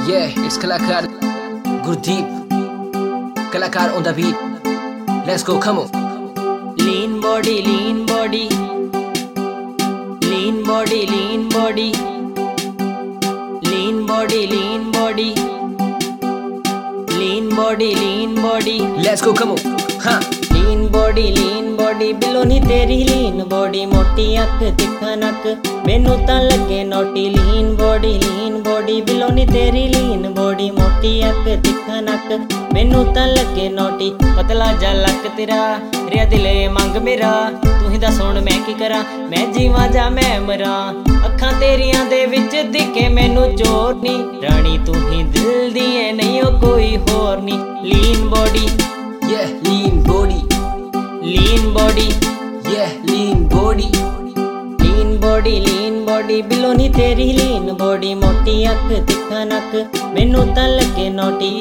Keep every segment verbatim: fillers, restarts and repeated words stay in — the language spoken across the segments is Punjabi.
Yeah, it's कलाकार गुरदीप, कलाकार on the beat. Let's go, come on. Lean body, lean body, lean body, lean body, lean body, lean body, lean body, lean body. Let's go, come on. हाँ. ਲੀਨ ਬੋਡੀ ਲੀਨ ਬੋਡੀ ਬਿਲੋ ਨੀ ਤੇਰੀ ਲੀਨ ਬੋਡੀ ਮੋਟੀ ਅੱਖ ਤਿੱਖਾ ਨੱਕ ਮੈਨੂੰ ਤਾਂ ਲੱਗੇ naughty lean body lean body ਬਿਲੋ ਨੀ ਤੇਰੀ ਲੀਨ ਬੋਡੀ ਮੋਟੀ ਅੱਖ ਤਿੱਖਾ ਨੱਕ ਮੈਨੂੰ ਤਾਂ ਲੱਗੇ ਨੋਟੀ ਪਤਲਾ ਜਾ ਲੱਕ ਤੇਰਾ ਰਿਆ ਦਿਲੇ ਮੰਗ ਮੇਰਾ ਤੂੰ ਹੀ ਦੱਸ ਹੁਣ ਮੈਂ ਕੀ ਕਰਾਂ ਮੈਂ ਜੀਵਾਂ ਜਾਂ ਮੈਂ ਮਰਾਂ ਅੱਖਾਂ ਤੇਰੀਆਂ ਦੇ ਵਿੱਚ ਦਿਖੇ ਮੈਨੂੰ ਚੋਰ ਨੀ ਰਾਣੀ ਤੂੰ ਹੀ ਦਿਲ ਦੀ ਐ ਨਹੀਂ ਉਹ ਕੋਈ ਹੋਰ ਨੀ lean body Yeah, lean body. Lean body, Yeah, lean body. lean body, lean body ਬਿਲੋ ਨੀ ਤੇਰੀ lean body ਮੋਟੀ ਅੱਖ ਤਿੱਖਾ ਨੱਕ ਮੈਨੂੰ ਤਾਂ ਲੱਗੇ ਨੋਟੀ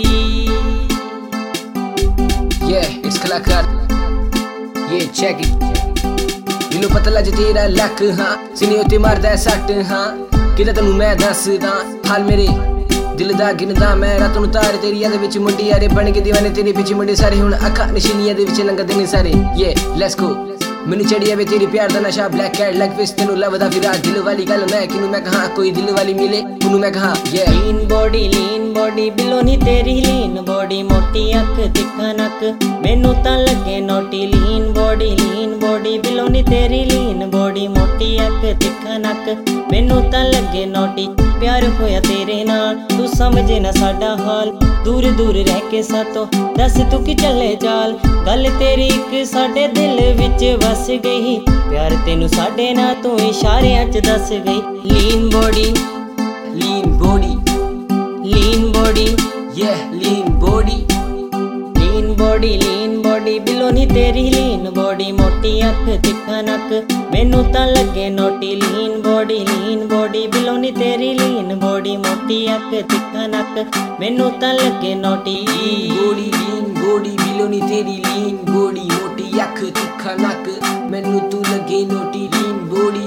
Yeah, it's कलाकार. Yeah, check it. ਮੈਨੂੰ ਪਤਾ ਲੱਜ ਤੇਰਾ ਲੱਕ ਹਾਂ ਸੀਨੇ ਉੱਤੇ ਮਾਰਦਾ ਸੱਟ ਹਾਂ ਕਿਦਾਂ ਤੈਨੂੰ ਮੈਂ ਦੱਸਦਾ ਹਾਲ ਮੇਰੇ ਦਿਲ ਦਾ ਗਿਣਦਾ ਮੈਂ ਰਾਤ ਨੂੰ ਤਾਰੇ ਤੇਰੀ ਯਾਦ ਵਿੱਚ ਮੁੰਡੀ ਯਾਰੇ ਬਣ ਕੇ دیਵਾਨੇ ਤੇਰੇ ਪਿੱਛੇ ਮੁੰਡੇ ਸਾਰੇ ਹੁਣ ਅੱਖਾਂ ਨਸ਼ੀਨੀਆਂ ਦੇ ਵਿੱਚ ਲੰਘਦੇ ਨੇ ਸਾਰੇ ਯੇ ਲੈਟਸ ਗੋ ਮੈਨੂੰ ਚੜੀ ਆਵੇ ਤੇਰੀ ਪਿਆਰ ਦਾ ਨਸ਼ਾ ਬਲੈਕ ਕੈਟ ਲਾਈਕ ਫਿਸ ਤੈਨੂੰ ਲੱਭਦਾ ਫਿਰਾਂ ਦਿਲ ਵਾਲੀ ਗੱਲ ਮੈਂ ਕਿਨੂੰ ਮੈਂ ਕਹਾਂ ਕੋਈ ਦਿਲ ਵਾਲੀ ਮਿਲੇ ਉਹਨੂੰ ਮੈਂ ਕਹਾਂ ਯੇ ਲੀਨ ਬੋਡੀ ਲੀਨ ਬੋਡੀ ਬਿਲੋ ਨੀ ਤੇਰੀ ਲੀਨ ਬੋਡੀ ਮੋਟੀ ਅੱਖ ਤਿੱਖਾ ਨੱਕ ਮੈਨੂੰ ਤਾਂ ਲੱਗੇ naughty lean body lean body ਬਿਲੋ ਨੀ ਤੇਰੀ ਲੀਨ ਬੋਡੀ ਮੋਟੀ ਅੱਖ ਤਿੱਖਾ ਨੱਕ ਮੈਨੂੰ ਤਾਂ ਲੱਗੇ ਨੋਟੀ ਪਿਆਰ ਹੋਇਆ ਤੇਰੇ ਨਾਲ ਤੂੰ ਸਮਝੇ ਨਾ ਸਾਡਾ ਹਾਲ ਦੂਰ ਦੂਰ ਰਹਿ ਕੇ ਸਾਤੋਂ ਦੱਸ ਤੂੰ ਕੀ ਚੱਲੇ ਜਾਲ ਗੱਲ ਤੇਰੀ ਇੱਕ ਸਾਡੇ ਦਿਲ ਵਿੱਚ ਵਸ ਗਈ ਪਿਆਰ ਤੈਨੂੰ ਸਾਡੇ ਨਾਲ ਤੂੰ ਇਸ਼ਾਰਿਆਂ 'ਚ ਦੱਸ ਗਈ lean body lean body. Lean body Yeah, lean body. Lean body lean body ਬਿਲੋ ਨੀ ਤੇਰੀ ਲੀਨ ਬੋਡੀ ਮੋਟੀ ਅੱਖ ਤਿੱਖਾ ਨੱਕ ਮੈਨੂੰ ਤਾਂ ਲੱਗੇ naughty lean body lean body ਬਿਲੋ ਨੀ ਤੇਰੀ ਲੀਨ ਬੋਡੀ ਮੋਟੀ ਅੱਖ ਤਿੱਖਾ ਨੱਕ ਮੈਨੂੰ ਤਾਂ ਲੱਗੇ ਨੋਟੀ ਬੋਡੀ ਲੀਨ ਬੋਡੀ ਬਿਲੋ ਨੀ ਤੇਰੀ ਲੀਨ ਬੋਡੀ ਮੋਟੀ ਅੱਖ ਤਿੱਖਾ ਨੱਕ ਮੈਨੂੰ ਤੂੰ ਲੱਗੇ ਨੋਟੀ ਲੀਨ ਬੋਡੀ